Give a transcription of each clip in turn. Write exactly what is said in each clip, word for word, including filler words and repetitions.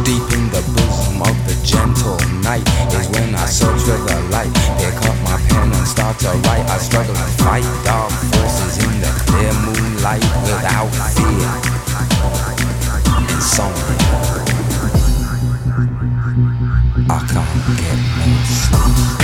Deep in the bosom of the gentle night is when I search for the light. Pick up my pen and start to write. I struggle to fight dark forces in the clear moonlight without fear. Insomnia, I can't get no sleep.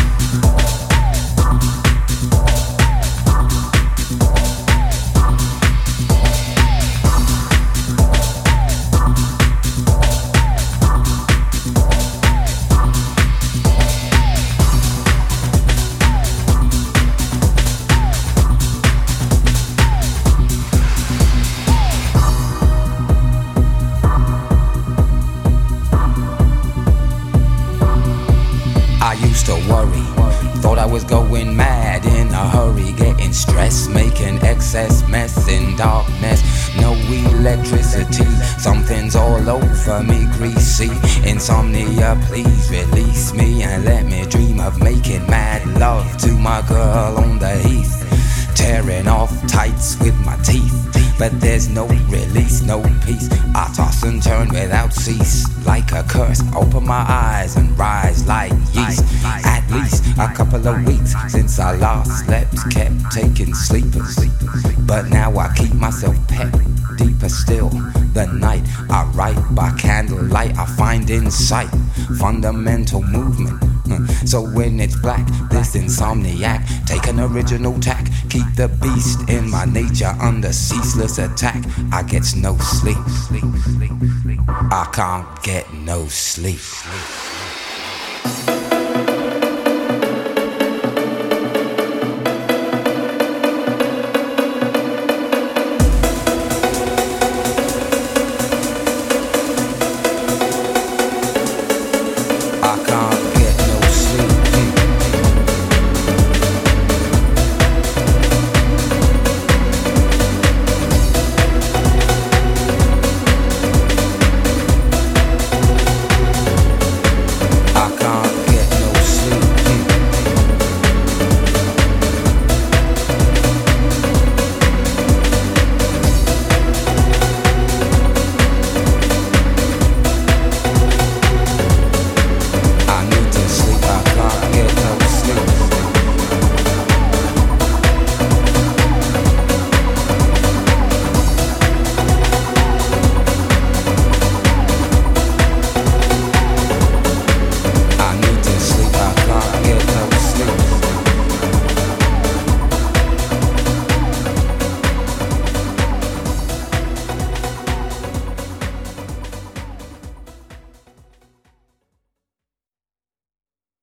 I used to worry, thought I was going mad in a hurry, getting stressed, making excess mess in darkness. No electricity, something's all over me, greasy. Insomnia, please release me and let me dream of making mad love to my girl on the heath. Tearing off tights with my teeth, but there's no release, no peace. I toss and turn without cease, like a curse. Open my eyes and rise like yeast. At least a couple of weeks since I last slept, kept taking sleepers, but now I keep myself pet. Deeper still, the night I write by candlelight. I find insight, fundamental movement. So when it's black, this insomniac, take an original tack. Keep the beast in my nature under ceaseless attack. I get no sleep, I can't get no sleep.